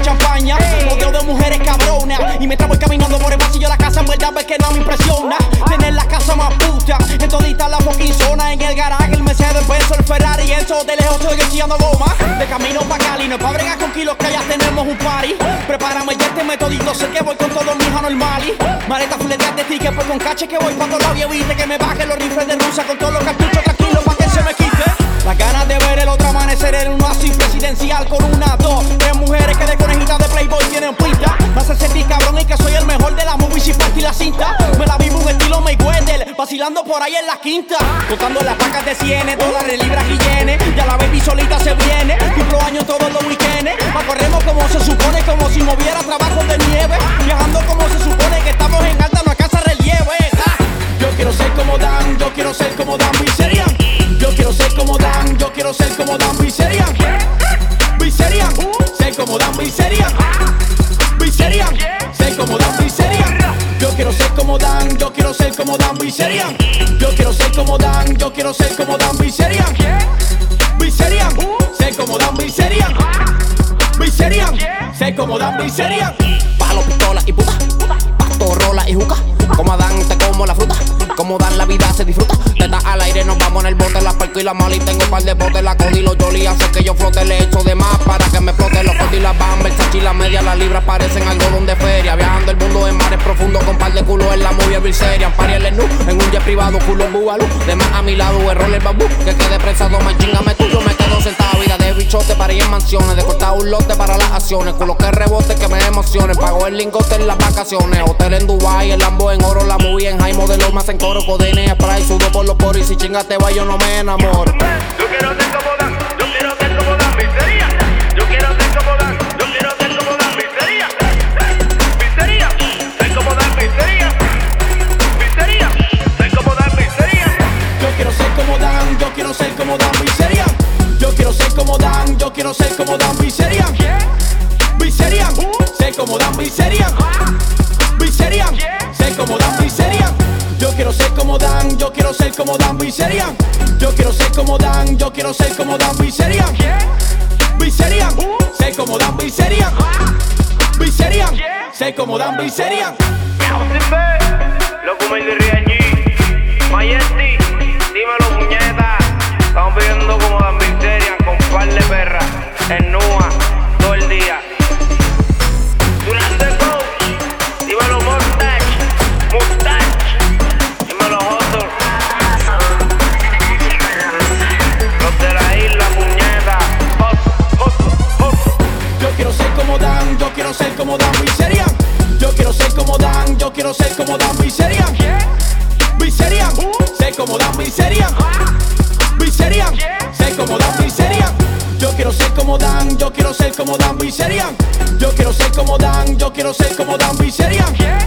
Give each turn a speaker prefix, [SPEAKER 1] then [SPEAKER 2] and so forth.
[SPEAKER 1] en champaña. Rodeo de mujeres cabronas y mientras voy caminando por el pasillo de la casa, en verdad ves que no me impresiona tener la casa más puta en todita la fucking zona. En el garaje, el Mercedes-Benz, el Ferrari, el sol de lejos estoy echando goma. De camino pa' Cali, no es pa' bregar con kilos que allá tenemos un party. Prepárame ya este metodito, sé que voy con todo mi hija normal. Maleta fuleteada de ticket, pues con cache que voy pa' todos lados y evite que me bajen los rifles de rusa con todos los cartuchos tranquilos pa' que se me quite. Las ganas de ver el otro amanecer en un oasis presidencial con una, dos, tres mujeres que de conejitas de Playboy tienen pinta. Me hace sentir cabrón y que soy el mejor de la movie si partí la cinta. Me la vivo un estilo Mayweather, vacilando por ahí en la quinta. Contando las placas de cienes, dólares, libras y yenes. Ya la baby solita se viene, cumplo años todos los weekends. Corremos como se supone, como si moviera trabajos de nieve. Viajando como se supone que estamos en alta, no alcanza relieve. Yo quiero ser como Dan, yo quiero ser como Dan Bilzerian. Yo quiero ser como Dan, yo quiero ser como Dan Bilzerian. Bilzerian, ser como Dan Bilzerian. Bilzerian, ser como Dan Bilzerian. Yo quiero ser como Dan, yo quiero ser como Dan Bilzerian. Yo quiero ser como Dan, yo quiero ser como Dan Bilzerian. Bilzerian, ser como Dan Bilzerian. Bilzerian, sé como Dan Bilzerian.
[SPEAKER 2] Palo, pistola y puta, pasto, rola y juca. Como Dan te como la fruta, como Dan la vida se disfruta. Teta al aire, nos vamos en el bote, la perco y la mala y tengo un par de botes. La codi y los jolly hace que yo flote, le echo de más para que me explote. Los cortes y las bambas, el chachi y la media, las libras parecen algodón de feria. Viajando el mundo en mares profundos con par de culo en la movie Bilzerian. Pari el nu, en un jet privado, culo en bubalú. De más a mi lado, error el bambú, que quede prensado, más chingame tuyo. Me quedo sentado, vida de bichote para ir en mansiones. De cortar un lote para las acciones, culo que rebote que me emocione. Pago el lingote en las vacaciones, hotel en Dubai, el Lambo en oro, la movie en high, modelo más en coro, codene, spray, sudo por los poros y si chingate va yo no me enamoro.
[SPEAKER 3] Yo quiero ser como Dan, yo quiero ser como Dan Bilzerian. Yo quiero ser como Dan, yo quiero ser como Dan Bilzerian. Bilzerian, ser como Dan Bilzerian. Bilzerian, ser como Dan Bilzerian.
[SPEAKER 1] Yo quiero ser como Dan, yo quiero ser como Dan Bilzerian. Yo quiero ser como Dan, yo quiero ser como Dan Bilzerian. Bilzerian, ser como Dan Bilzerian. Bilzerian, ser como Dan Bilzerian. Yo quiero ser como Dan, yo quiero ser como Dan Bilzerian. Yo quiero ser como Dan, yo quiero ser como Dan Bilzerian. Bilzerian, ser como Dan Bilzerian. Bilzerian, ser como Dan Bilzerian.
[SPEAKER 3] Loco Mel de Riañi, Majesty, dímelo puñeta. Estamos pidiendo como Dan Bilzerian con par de perras en Nua todo el día. Durante Coach, dímelo Mustache, dímelo Hustle. Los de la isla puñeta.
[SPEAKER 1] Yo quiero ser como Dan, yo quiero ser como Dan Bilzerian. Yo quiero ser como Dan, yo quiero ser como Dan Bilzerian. Bilzerian, ser como Dan Bilzerian. Bilzerian, ser como Dan Bilzerian. Yo quiero ser como Dan, yo quiero ser como Dan Bilzerian. Yo quiero ser como Dan, yo quiero ser como Dan Bilzerian.